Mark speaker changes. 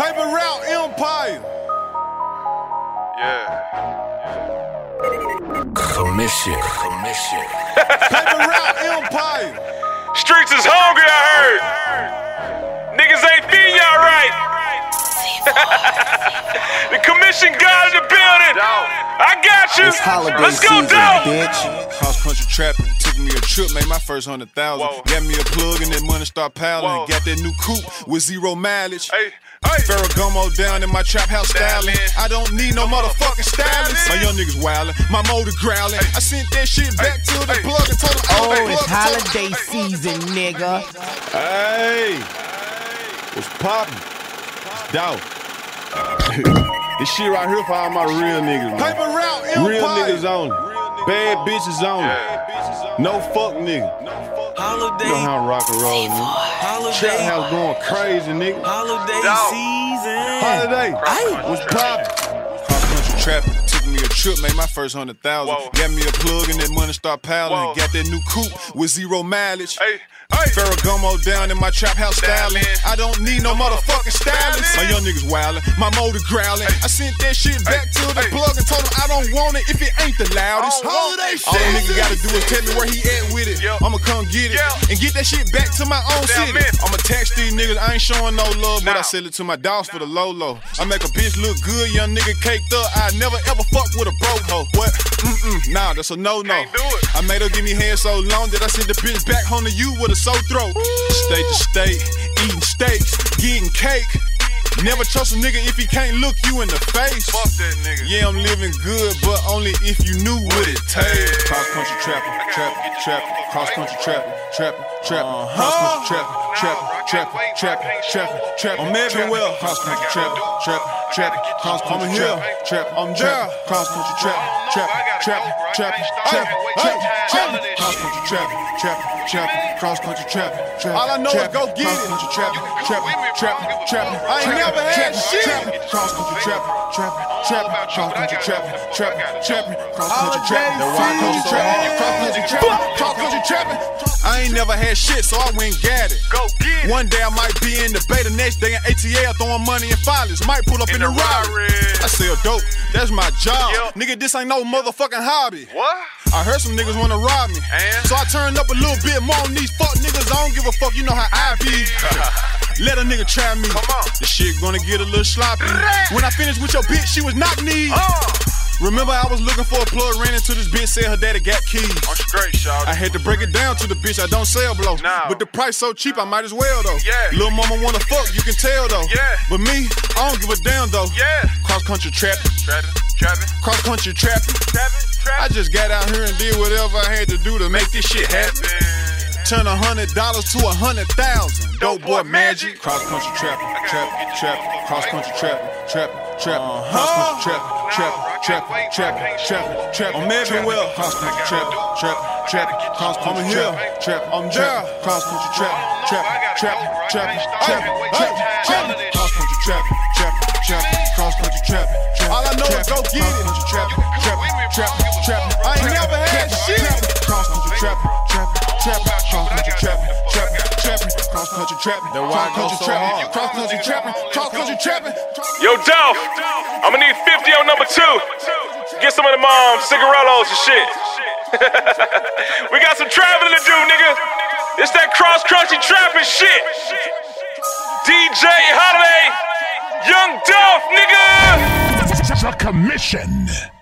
Speaker 1: Paper Route Empire.
Speaker 2: Yeah.
Speaker 3: Commission.
Speaker 1: Paper Route Empire.
Speaker 2: Streets is hungry, I heard. Niggas ain't feeding y'all right. The commission got in the building. I got you.
Speaker 4: It's holiday
Speaker 2: Let's go,
Speaker 4: season,
Speaker 2: dog.
Speaker 4: bitch.
Speaker 1: Cross country trapping. Took me a trip, made my first 100,000.
Speaker 2: Whoa.
Speaker 1: Got me a plug and that money start piling.
Speaker 2: Whoa.
Speaker 1: Got that new coupe with 0 mileage.
Speaker 2: Hey.
Speaker 1: Ferragamo down in my trap house styling. I don't need no motherfucking stylist. My young niggas wildin', my motor growling. I sent that shit back to the plug and told him,
Speaker 4: Oh, it's holiday season, nigga.
Speaker 1: Hey, what's poppin'? It's dope. This shit right here for all my real niggas, man. Paper Route Empire. Real niggas on it. Bad bitches on it. No fuck nigga.
Speaker 5: Holiday,
Speaker 1: You know how I rock and roll, nigga.
Speaker 5: holiday,
Speaker 1: Trap house going crazy, nigga.
Speaker 5: holiday
Speaker 2: Dog.
Speaker 5: season.
Speaker 1: Holiday. What's poppin'? Cross country trapping. Took me a trip, made my first 100,000.
Speaker 2: Whoa.
Speaker 1: Got me a plug and that money start piling.
Speaker 2: Whoa.
Speaker 1: Got that new coupe with 0 mileage.
Speaker 2: Hey.
Speaker 1: Ferragamo down in my trap house styling. I don't need no motherfucking stylist. My young niggas wildin', my motor growling. I sent that shit back to the plug and told him I don't want it if it ain't the loudest.
Speaker 2: Holiday
Speaker 1: All a nigga gotta do is tell me where he at with it.
Speaker 2: Yep.
Speaker 1: I'ma come get it
Speaker 2: Yep.
Speaker 1: and get that shit back to my own
Speaker 2: Damn
Speaker 1: city.
Speaker 2: it.
Speaker 1: I'ma tax these niggas, I ain't showing no love, but
Speaker 2: Nah.
Speaker 1: I sell it to my dogs for the low. I make a bitch look good, young nigga caked up. I never ever fuck with a broke hoe. What? Nah, that's a no-no.
Speaker 2: Can't do it.
Speaker 1: I made her give me head so long that I sent the bitch back home to you with a sore throat. State to state, eating steaks, getting cake. Never trust a nigga if he can't look you in the face.
Speaker 2: Fuck that nigga.
Speaker 1: Yeah, I'm living good, but only if you knew what it takes. Cross country trapping, cross country trapping, cross country trapping. I'm everywhere. Cross country trapping, cross country trapping. I'm there. Cross country trapping, cross country trapping, cross country trapping. All I know is go get it. Trapping. I ain't never had shit. Cross country trapping, cross country trapping, cross country trapping. Cross country trapping. I ain't never had shit, so I went and got it.
Speaker 2: Go get it.
Speaker 1: One day I might be in the Beta, next day in ATL throwing money in filings. Might pull up in the Rari. I sell dope, that's my job.
Speaker 2: Yep.
Speaker 1: Nigga, this ain't no motherfucking hobby.
Speaker 2: What?
Speaker 1: I heard some niggas wanna rob me,
Speaker 2: And?
Speaker 1: so I turned up a little bit more on these fuck niggas. I don't give a fuck, you know how I be. Let a nigga try me.
Speaker 2: Come on.
Speaker 1: The shit gonna get a little sloppy. When I finished with your bitch, she was knock knees. Remember I was looking for a plug, ran into this bitch, said her daddy got keys.
Speaker 2: I'm straight, shawty.
Speaker 1: I had to break it down to the bitch, I don't sell blow.
Speaker 2: No.
Speaker 1: But the price so cheap, I might as well though.
Speaker 2: Yeah.
Speaker 1: Lil' mama wanna fuck, you can tell though.
Speaker 2: Yeah.
Speaker 1: But me, I don't give a damn though.
Speaker 2: Yeah.
Speaker 1: Cross country trapping,
Speaker 2: Trapping.
Speaker 1: cross country trapping. I just got out here and did whatever I had to do to make this shit happen. Turn $100 to 100,000. Dope boy magic. Cross country trapping, cross country trapping, cross country trapping, I'm everywhere. Cross country trapping, cross country trapping, I'm there. Cross country trapping, cross country trapping, cross country trapping. All I know is go get it. I ain't never had shit. Cross country trapping, cross country trapping, cross country trapping. That's why I go so hard. Cross country trapping.
Speaker 2: Yo, Dolph, I'ma need 50 on number 2. Get some of them cigarillos and shit. We got some traveling to do, nigga. It's that cross-country trapping shit. DJ Holiday, Young Dolph, nigga.
Speaker 3: The Commission.